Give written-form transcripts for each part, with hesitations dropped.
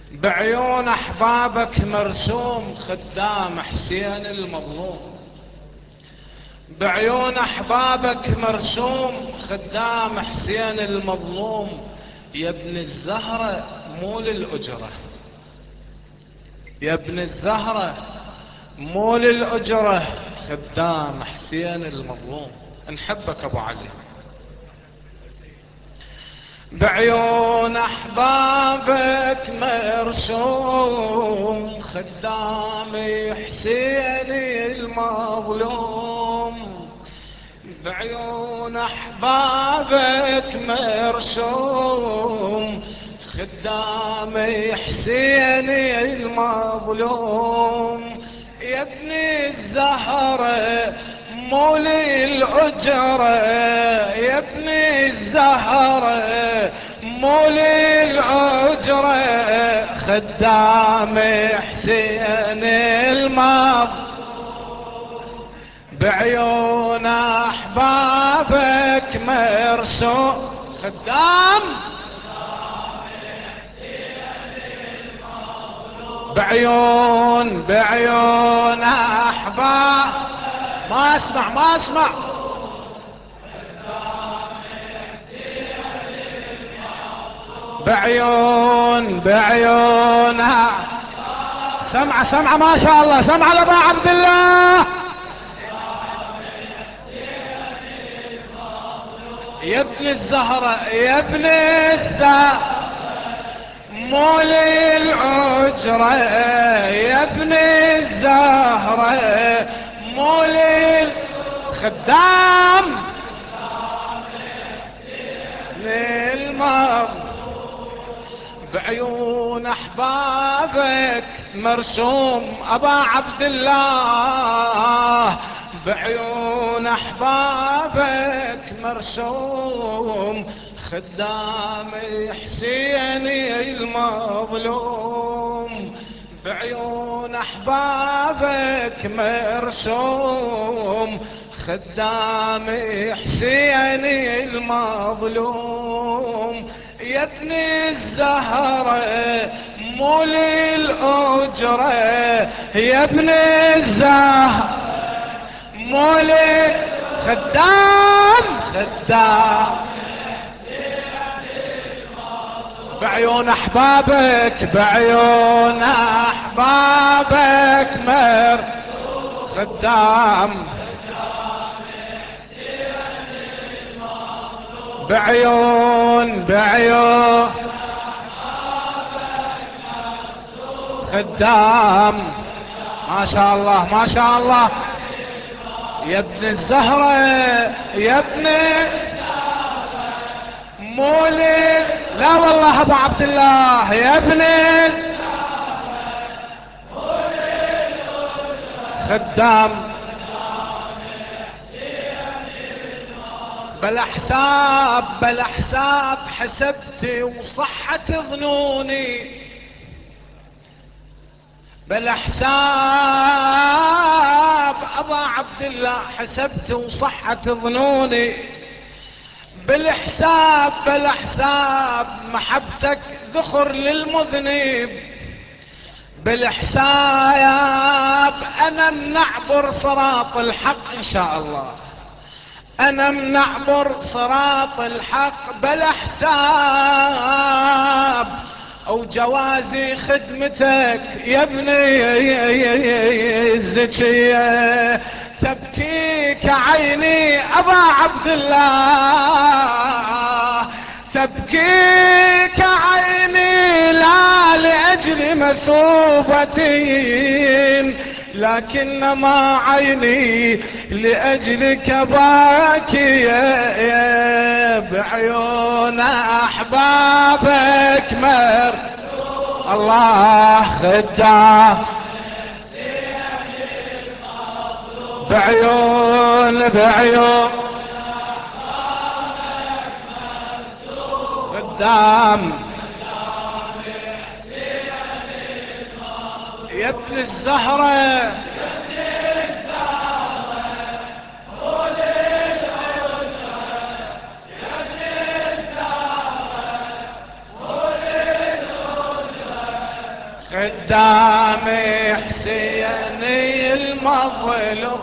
بعيون احبابك مرسوم خدام حسين المظلوم. بعيون احبابك مرسوم خدام حسين المظلوم. يا ابن الزهرة مو للأجرة، يا ابن الزهرة مو للأجرة، خدام حسين المظلوم. نحبك ابو علي. بعيون احبابك مرسوم خدام حسين المظلوم. بعيون احبابك مرسوم خدام حسين المظلوم. يا ابن الزهرة مو للأجرة، يا ابن الزهرة مو للأجرة، خدام حسين المظلوم. بعيون احبابك مرسوم خدام. بعيون احباب ما اسمع بعيون سمعة ما شاء الله، سمعة لابا عبد الله. يا ابن الزهرة يا ابن الزهرة مو للأجرة، يا ابن الزهرة مو للخدام للمظلوم. بعيون احبابك مرسوم ابا عبد الله. بعيون احبابك مرسوم خدام حسين المظلوم. بعيون احبابك مرسوم خدام حسين المظلوم. يا ابن الزهرة مو للأجرة، يا ابن الزهرة مو خدام. بعيون احبابك بعيون احبابك خدام. بعيون خدام. ما شاء الله ما شاء الله. يا ابن الزهرة يا ابن مولي. لا والله ابو عبد الله. يا ابن خدام. بلا حساب حسبتي وصحت ظنوني. بلا حساب ابا عبد الله حسبت وصحت ظنوني. بالحساب بلا حساب محبتك ذخر للمذنب. بالحساب انا منعبر صراط الحق ان شاء الله، انا منعبر صراط الحق بلا حساب. او جوازي خدمتك يا ابني الزكية. تبكيك عيني ابا عبد الله، تبكيك عيني لا لاجل مثوبتي، لكنما عيني لاجلك باكية. بعيون احبابك الله خدام. بعيون خدام. يا ابن الزهرة خدام حسين المظلوم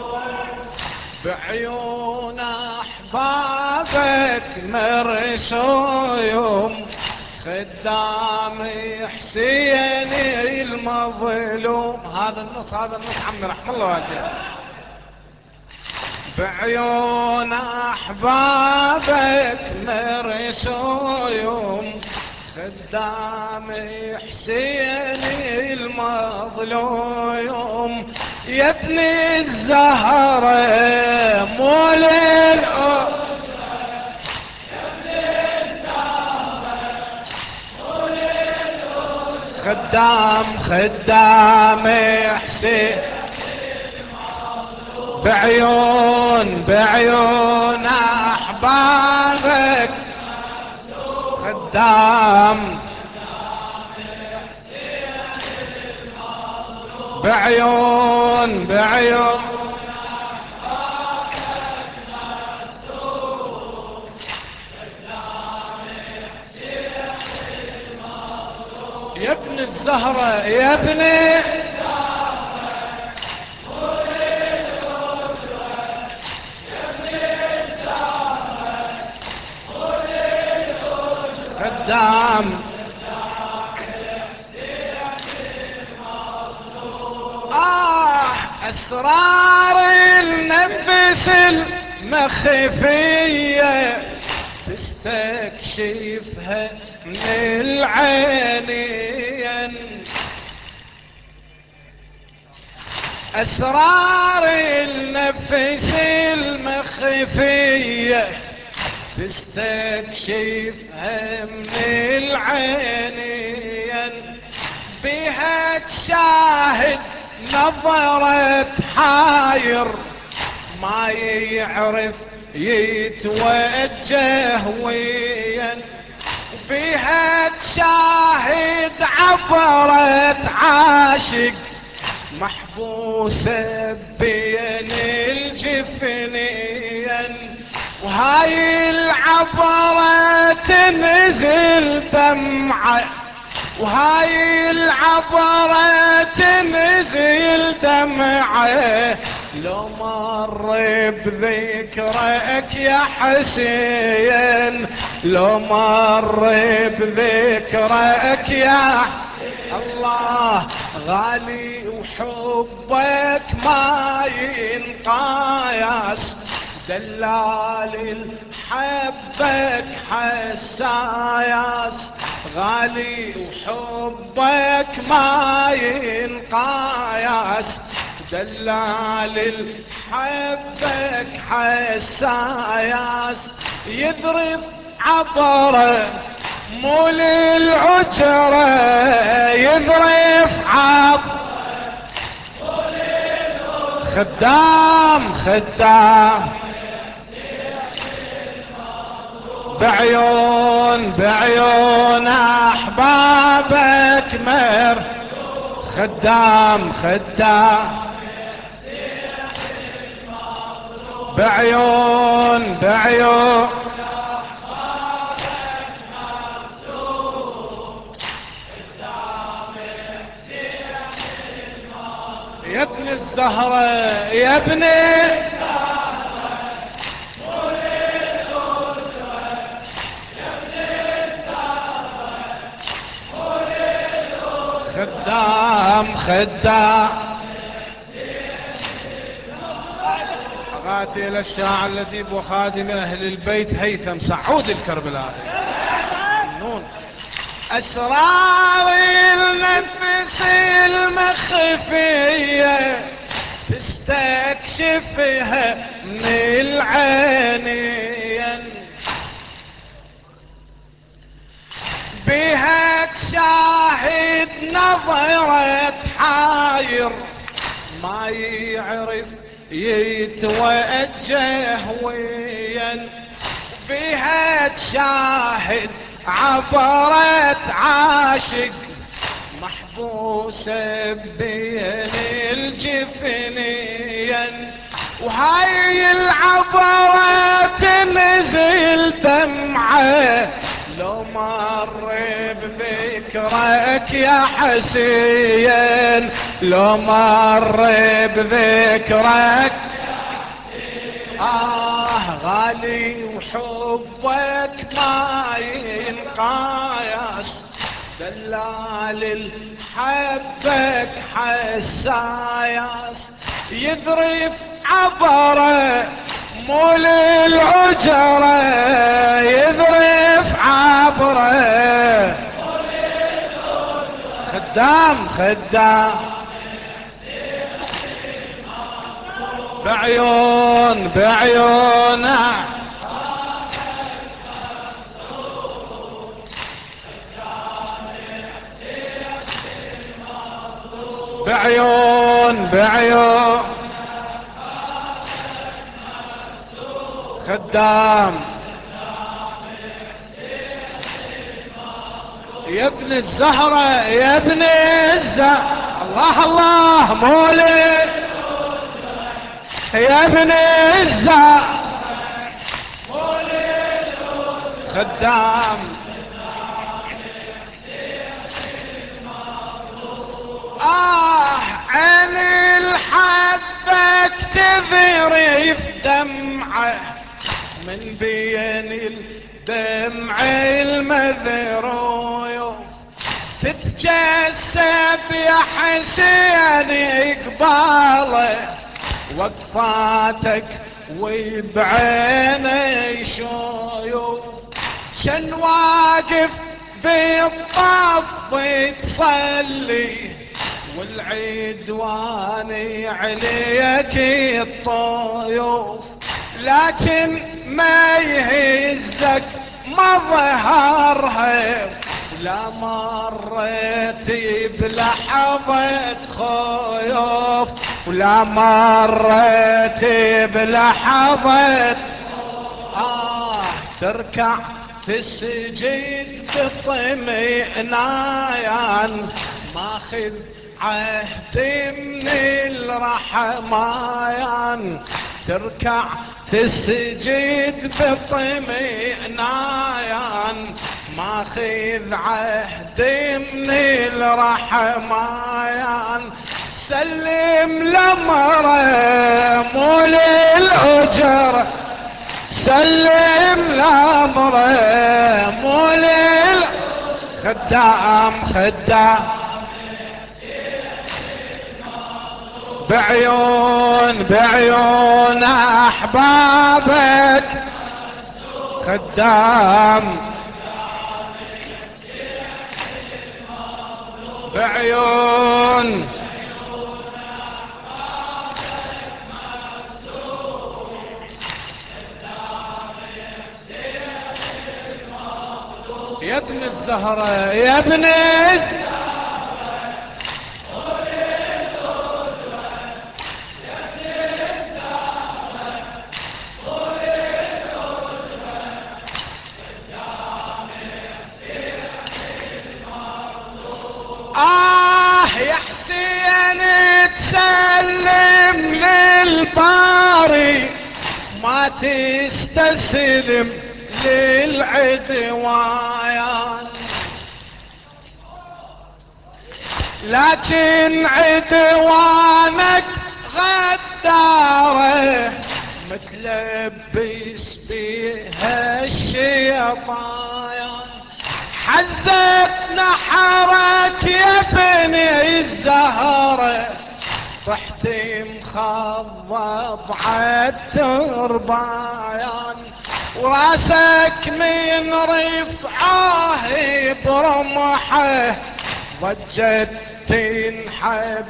بعيون احبابك مرسوم خدام حسين المظلوم. هذا النص عمي رحم الله والديك. بعيون احبابك مرسوم خدام حسين المظلوم يا ابن الزهرة مول خدام حسين بعيون احبابك خدام بعيون يا ابن الزهرة يا ابني خدام أسرار النفس المخفية تستكشفها من العينين أسرار النفس المخفية تستكشفها من العينين بها تشاهد نظرة حاير ما يعرف يتوجه وين بها تشاهد عبرة عاشق محبوسة بين الجفنين وهاي العبرة تنزل دمعة وهاي العبرة تنزل دمعة لو مر بذكرك يا حسين لو مر بذكرك يا الله غالي وحبك ما ينقايس دلال حبك حسايس غالي وحبك ما ينقايس دلال حبك حسايس يضرب عبره مول العجرة يضرب خدام بعيون احبابك مر خدام بعيون يا ابن الزهرة يا ابني خدام أغاتي للشاعر الذي وخادم أهل البيت هيثم سعود الكربلائي نون أسرار النفس المخفية تستكشفها من العينين بها تشاهد نظرة حاير ما يعرف يتوجه وين بها تشاهد عبرة عاشق محبوسة بين الجفنين وهاي العبرة تنزل دمعة لو مر بذكرك بذكرك يا حسين، لو مر بذكرك غالي وحبك ما ينقايس، دلال حبك حسايس، يذرف عبره مو للعجره، يذرف عبره خدام خدام بعيونه بعيون خدام يا ابن الزهرة يا ابن الزهرة، الله الله مولد يا ابن الزهرة خدام عيني الحبك تذرف دمعه من بين الدمع المذروي، تتجسد يا حسين قباله وقفاتك وبعيني شويوف، شن واقف بالطف تصلي والعدواني عليك الطيوف، لكن ما يهزك مظهرها، لا مريت بلحظة خوف، ولا مريت بلحظة تركع تسجد بطمئنان، ماخذ عهد من الرحمن، تركع تسجد بطمئنان، ماخذ عهد من الرحمن، سلم لمره مو للأجر، سلم لامره مو خدام خدام بعيون احبابك خدام بعيون يا ابن الزهرة يا ابن يا حسين تسلم للباري، ما تستسلم للعدوان، لكن عدوانك غداره متلبس بها الشيطان، حزت نحرك يا بني الزهرة، رحت مخضب عالتربايان، وراسك من رفعه برمحه ضجت تنحب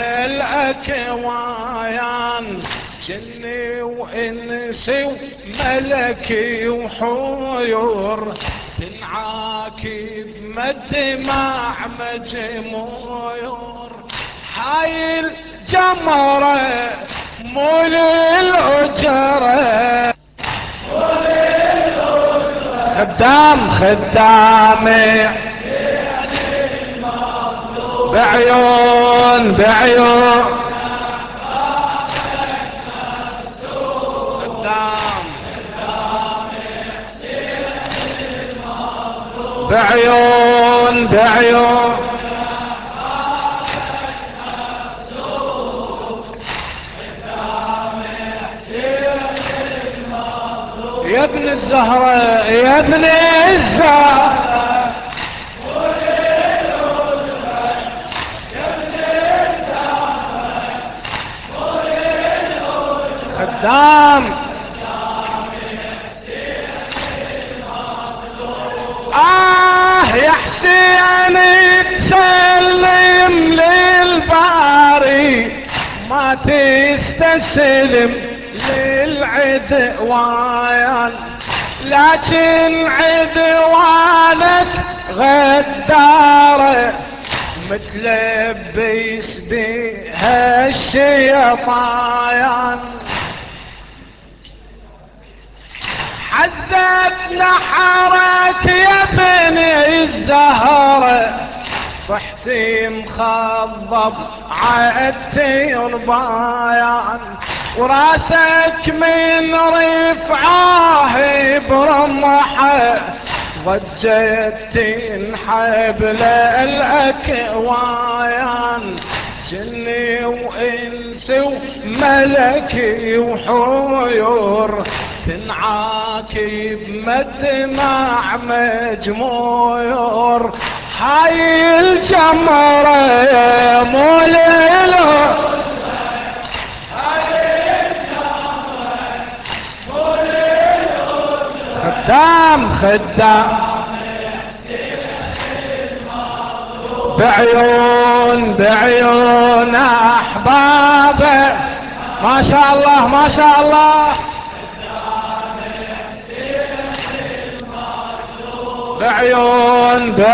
للأكوايان، جني وإنسي وملكي وحيور تنعاكب مدمع مجمويور، هاي الجمرة مو للأجرة خدام خدامي بعيون خدام بعيون بعيون يا ابن الزهرة يا ابن الزهرة خدام يا حسين تسلم للباري ما تستسلم للعدوان لكن عدوانك غدارة متلبس بها الشيطان حزت نحرك يا بني الزهرة طحتي مخضب عالتربايان وراسك من رفعاه برمحه ضجت تنحب للأكوايان جني وإنس وملكي وحيور تنعاكب مدمع مجمور هاي الجمرة مو ليلو خدام خدام بعيون احبابه ما شاء الله ما شاء الله بعيون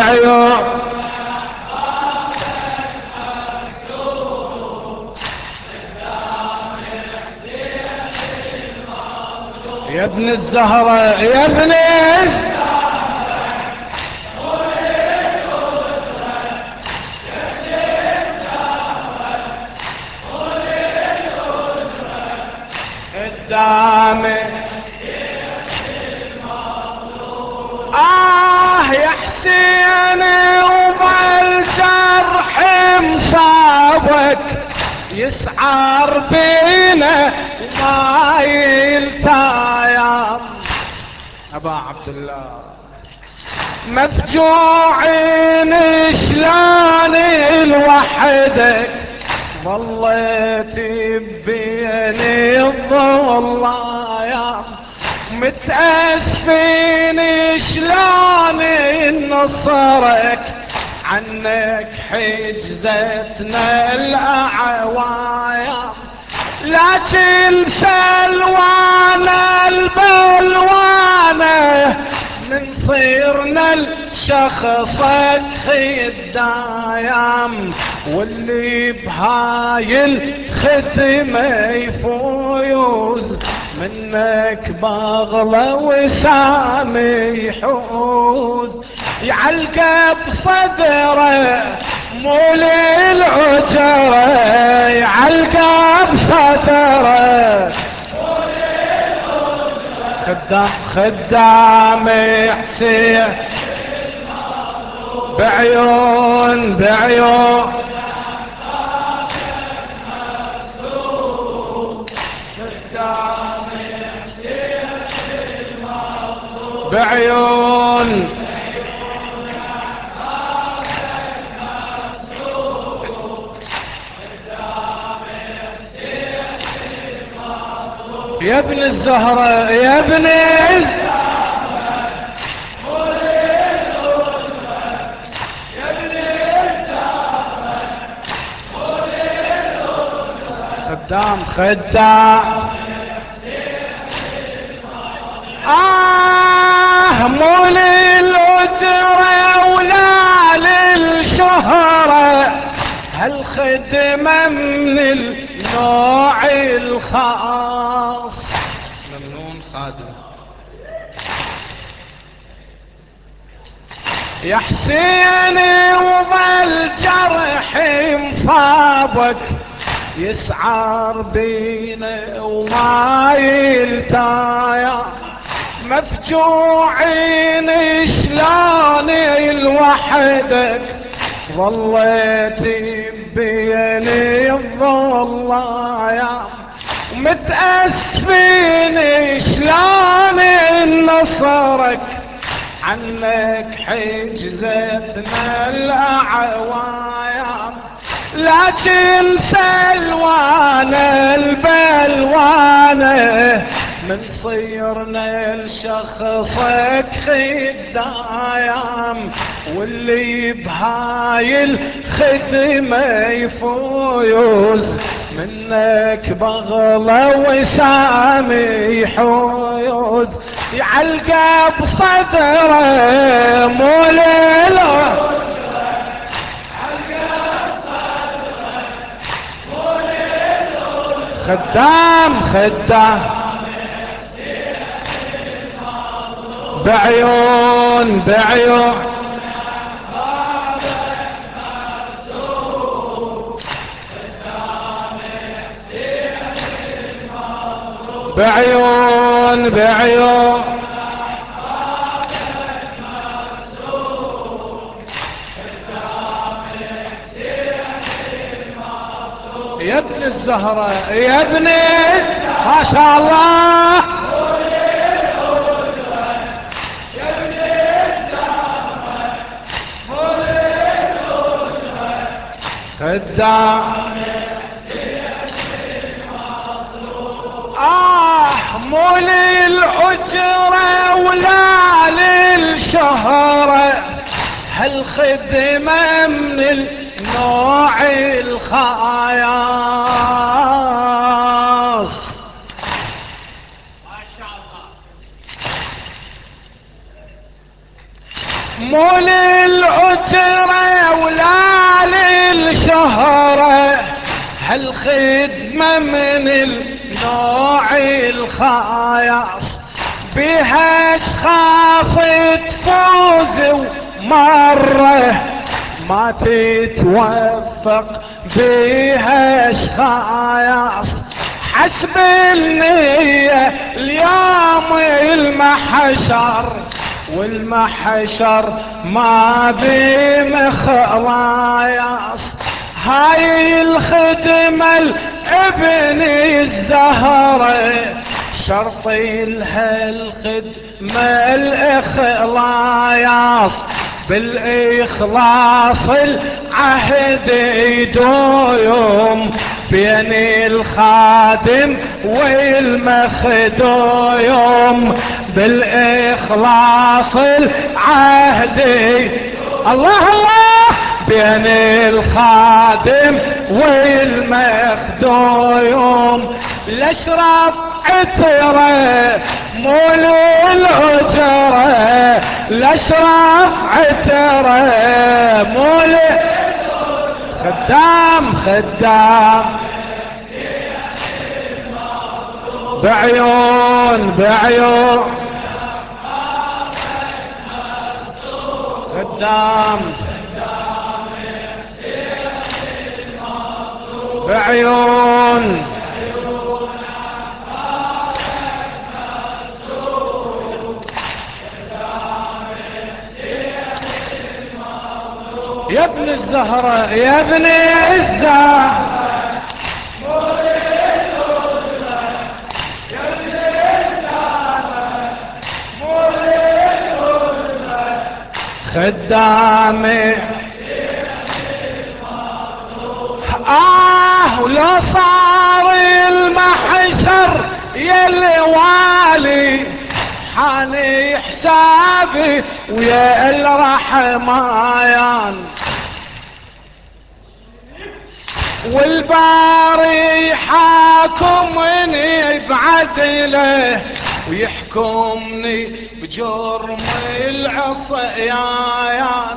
يا ابن الزهرة يا ابن قدامي يا حسين وظل جرح مصابك يسعر بينا وما يلتايم ابا عبد الله مفجوعين شلون لوحدك ظليت بيني الظلايم متأسفين شلون نصرك عنك حجزتنا الأعوايم لكن سلوانا البلوانة من صيرنا لشخصك خدايم واللي بهاي الخدمة يفوز منك باغلى وسامي يحوز يعلقه بصدره مو للعجرة يعلقه بصدره خدام حسين بعيون بعيون يا ابن الزهرة يا ابن خدام مو للأجرة ولا للشهرة هالخدمة من النوع الخاص ممنون خادم يا حسين وظل جرحي مصابك يسعر بينا وما يلتايا مفجوعين شلوني لوحدك ظليت بيني الظلام متأسفين شلون نصرك عنك حجزتنا الأعوام لكن سلوانا البلوانه من صيرنا لشخصك خدايام واللي بهاي الخدمة يفوز منك بغلى وسامي حيوز يعلقه بصدره مو ليله خدام خدام بعيون بعيون بعيون بعيون يا ابن الزهرة يا ابني ما شاء الله خدام مو للأجرة ولا للشهرة هالخدمة من النوع الخايص ما شاء الله مو للأجرة ولا للشهرة هالخدمة من النوع الخايص بها اشخاص تفوز ومرة ما تتوفق بها اشخاص حسب النية اليوم المحشر والمحشر ما بمخلاص هاي الخدمة الابن الزهرة شرطي لها الخدمة الإخلاص بالإخلاص العهد يدوم بين الخادم والمخدوم بالإخلاص العهد الله الله بين الخادم والمخدوم الاشراف عتره مو للأجرة الاشراف عتره مو خدام خدام بعيون بعيون خدام بعيون يا ابن الزهرة يا ابن الزهرة خدامي ولو صار المحشر يا الوالي حاني حسابي ويا الرحمن والباري حاكمني بعدله ويحكمني بجرم العصيان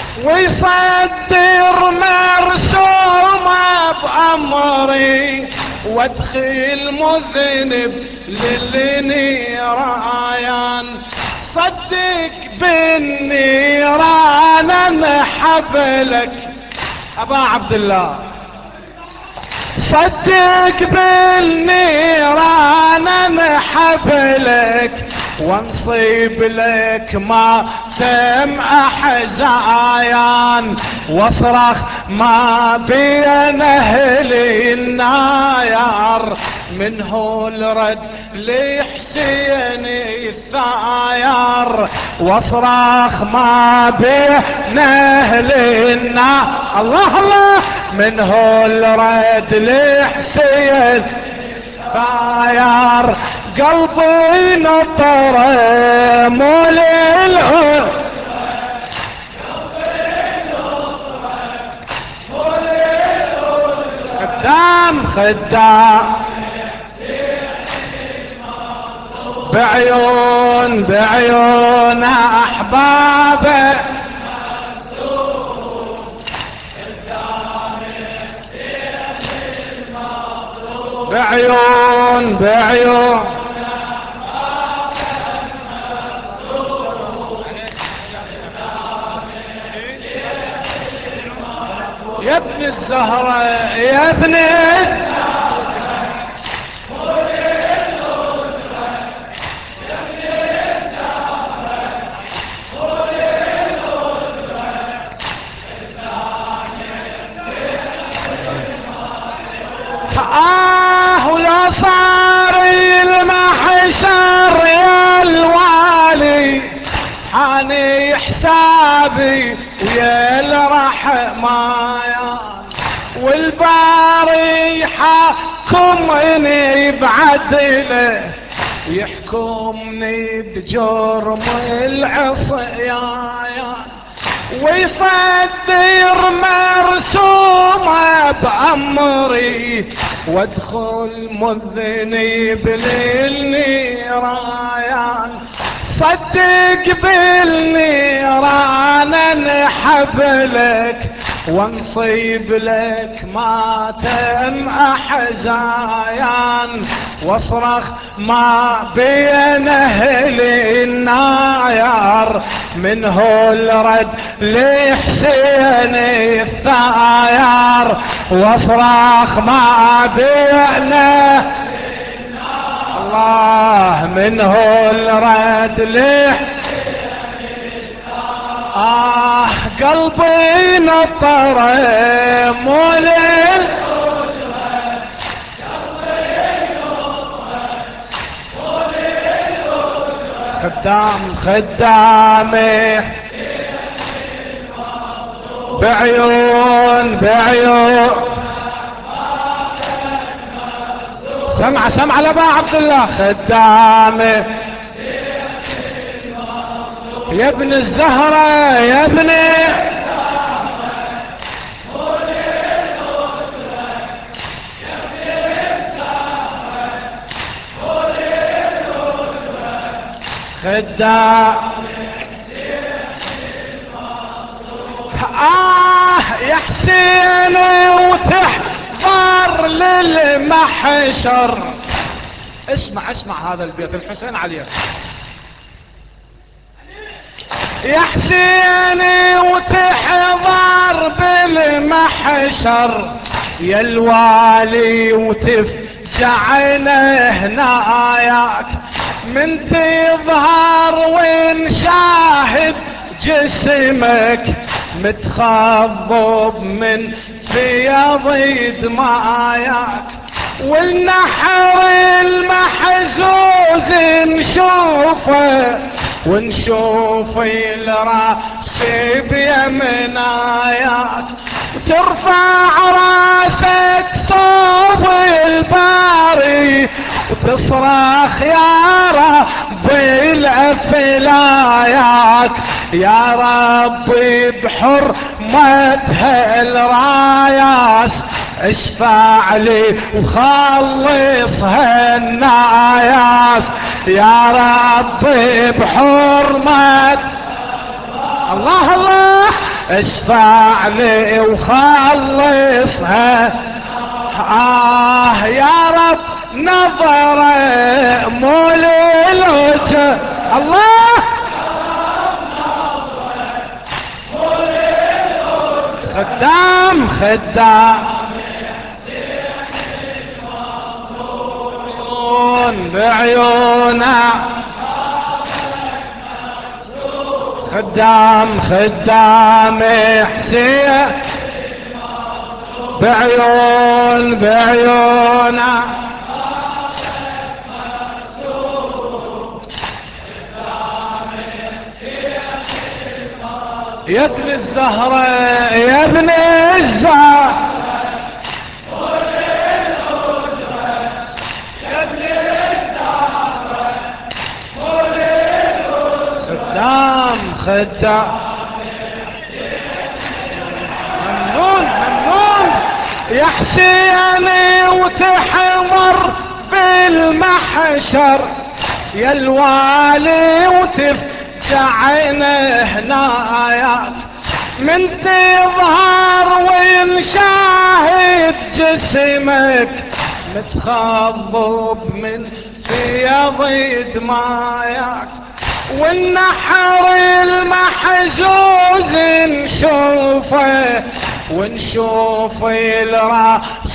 ويصدر مرسومه بأمري وادخل مذنب للنيران صدق بالنيران انحبلك ابا عبد الله صدق بالنيران انحبلك وانصيب لك ما تم احزايان، واصرخ ما بين اهلي الناير، من هو الرد لحسين الثاير، واصرخ ما بين اهلي الناير. الله الله، من هو الرد لحسين ثاير، قلبي نطر مول العود، خدام خدام بعيون احبابه، بعيون يا ابن الزهرة يا ابن ولا صار المحشر يا الوالي، حاني حسابي ويا الرحمن، والباري حاكمني بعدله، يحكمني بجرم العصيان، ويصدر مرسومه بأمري، وادخل مذنب للنيران، صدق بالنيران انحب لك، وانصيب لك ما تم احزايان، واصرخ ما بين اهل الناير، من هو الرد لحسين الثاير، واصرخ ما بين الله، من هو الرد قلبي نطر مول خدامي بعيون سمع لبا عبد الله، خدامي يا ابن الزهرة يا ابن خدام. يا حسين وتحضر للمحشر، اسمع هذا البيت الحسين عليه. يا حسين وتحضر بالمحشر، يا الوالي وتفجعنا هناياك، من تظهر ونشاهد جسمك، متخضب من فيض دماياك، والنحر المحزوز نشوفه، ونشوف الراس بيمناياك، وترفع راسك صوب الباري، وتصرخ يا ربي الافلاياك، يا ربي بحرمتها الراياس، اشفع لي وخلصها الناياس، يا ربي بحرمة الله الله، اشفع لي وخلصها. يا رب نظرة مول الوجه الله، خدام بعيونه خدام خدام حسين بعيونه يا ابن الزهرة يا ابن الزهرة خدام خدام ممنون ممنون يا حسيني وتحضر بالمحشر يا الوالي وتفجعنا هنايا من تظهر ونشاهد جسمك متخضب من فيض دماياك والنحر المحجوز نشوفه ونشوف الراس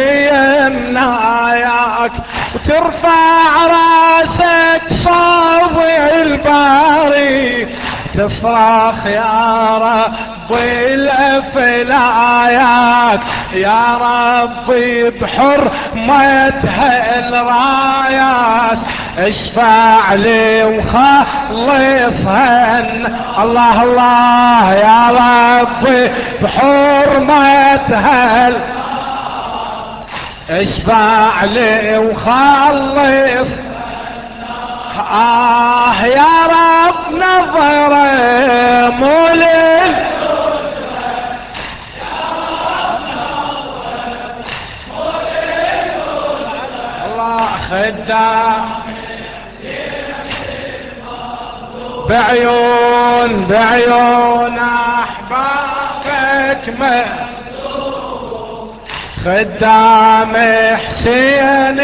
بيمناياك وترفع راسك صوب الباري تصرخ يا ربي الافلاياك يا ربي بحرمتها الراياس اشفع لي وخلصها الله الله يا ربي بحرمتها اشفع لي وخلص يا رب نظره مولد الله خدام بعيون احبابك خدام حسين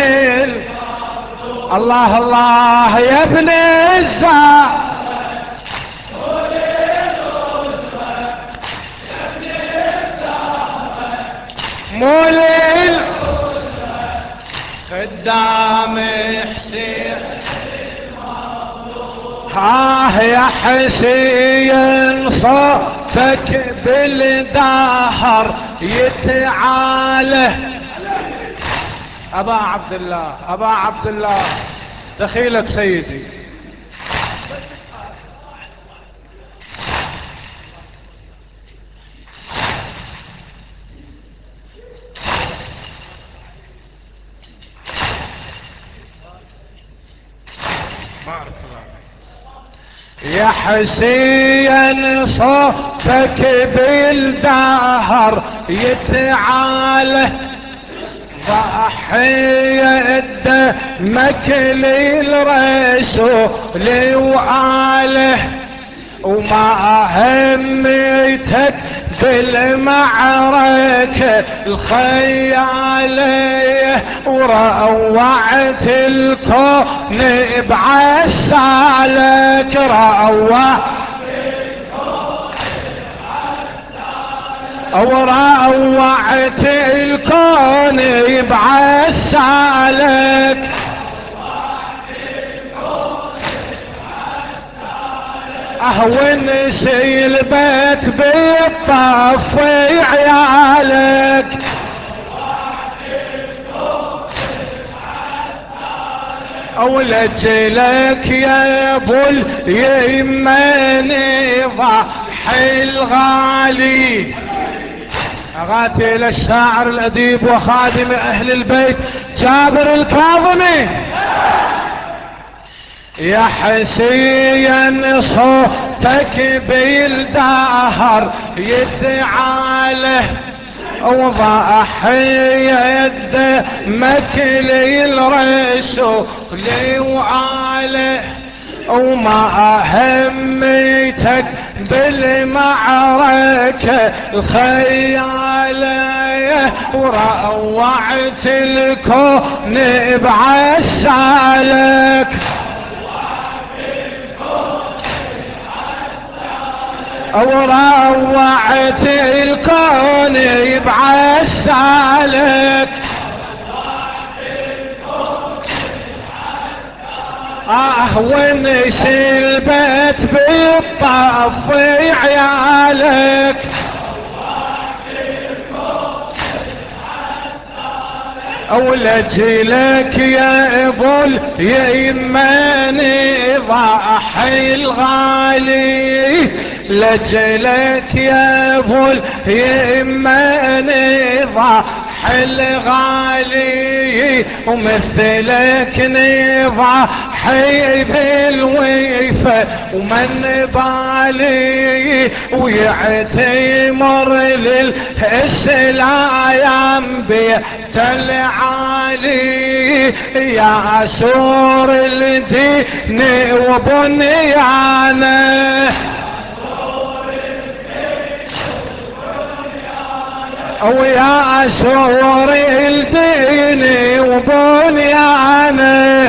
الله الله يا ابن الزهر مولد خدام حسين يا حسين صوتك بالدهر يتعاله ابا عبد الله ابا عبد الله دخيلك سيدي يا حسين صوتك بالدهر يتعاله ضحية دمك للرسول وآله وما هميتك بالمعركة الخيالية وروعت الكون بعسالك وروعت الكون بعسالك ونسي البيت بالطف عيالك ولجلك يا ابو اليماني ضحي الغالي اغاتي للشاعر الاديب وخادم اهل البيت جابر الكاظمي يا حسين صوتك بالدهر يتعاله وضحية دمك للرسول وآله وما هميتك بالمعركة الخيالية وروعت الكون بعسالك وروعت الكون بعسالك ونسي البيت طفي عيالك ولجلك يا ابو اليماني ضحي الغالي لجلك يا ابو اليماني ضحي الغالي ومثلك نضحي بالويفة ومن بالي ويعتمر للسلايم بيت العالي يا سور الدين وبنيانه ويا سور الدين وبنيانه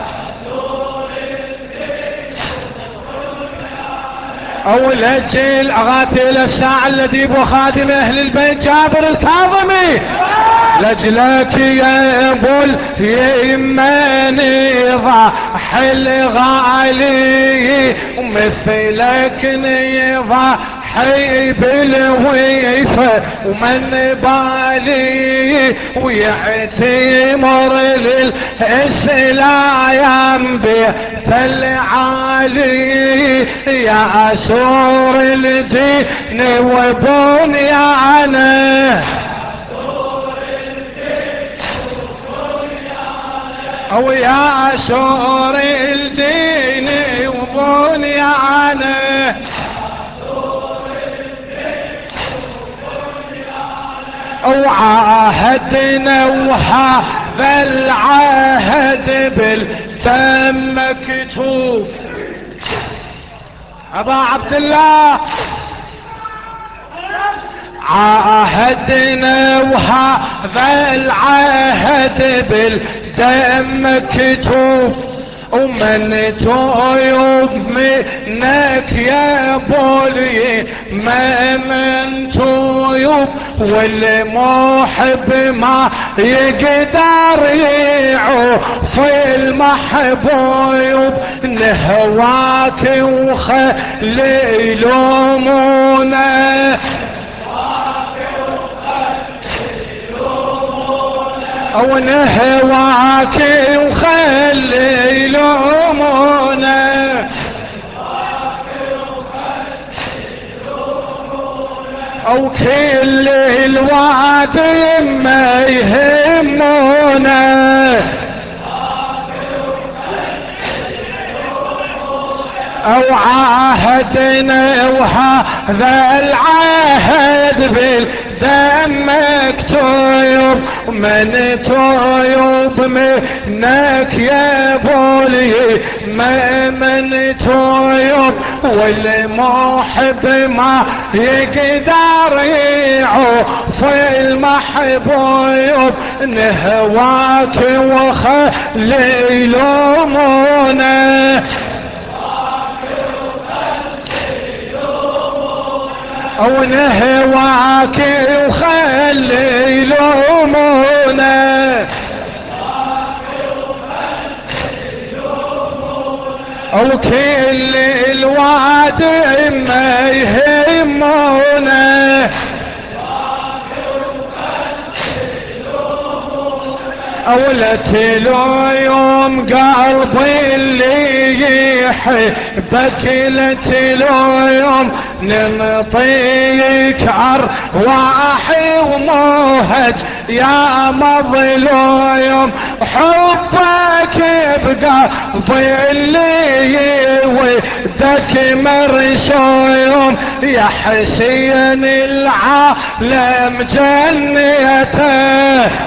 ولجل اغاتي للساعة الذي بو خادم اهل البيت جابر الكاظمي لجلك يا ابو اليماني ضحي الغالي ومثلك نضحي بالويفة ومن بالي ويعتمر للسلايم بيت العالي يا سور الدين وبنيانه ويا سور الدين وبنيانه وعاهدنا وهذا العهد بالدم مكتوب ابا عبد الله عاهدنا وهذا العهد بالدم مكتوب ومن تويب منك يا بولي ما من تويب والمحب ما يقدر يعوف المحبوب نهواك وخلي يلومونه ونهواك وخلي يلومونه او كل الوعد ما يهمونه او عاهدنا وهذا العهد بالدم مكتوب من تويب منك يا بولي ما من تويب والمحب ما يقدر يعوف المحبوب نهواك وخلي يلومونه ونهواك وخلي يلومونه وكل الوعد ما يهمونه أولت له يوم قلبي اللي يحبك لتلو يوم نمطيك أرواحي وموهج يا مظلوم حبك بقلبي اللي ودك مرسوم يا حسين العالم جنيته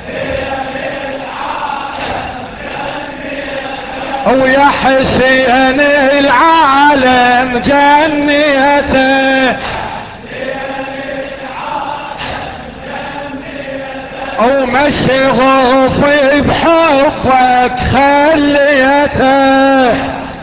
ويا حسين العالم جنيته ومشغوف بحبك خليته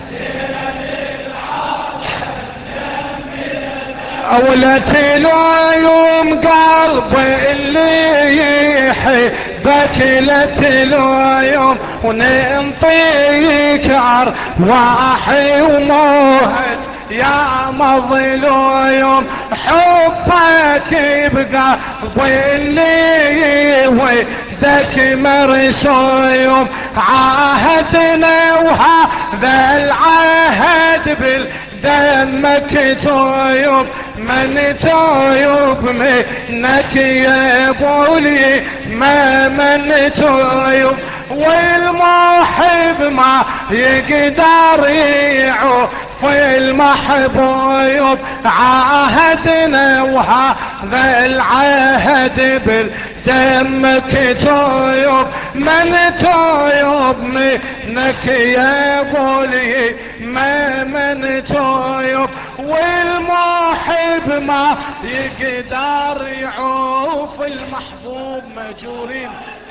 أولت يوم قلبي اللي يحبك لتلو يوم وننطيك أرواحي وموهج يا مظلوم حبك يبقى ظلي وذاك مرسوم عاهدنا وهذا العهد بالدم مكتوب من تويب منك يا بولي ما من تويب والمحب ما يقدر يعوف المحبوب عاهدنا وهذا العهد بالدم كتوب من تويب منك يا بولي ما من تويب والمحب ما يقدر يعوف المحبوب مجورين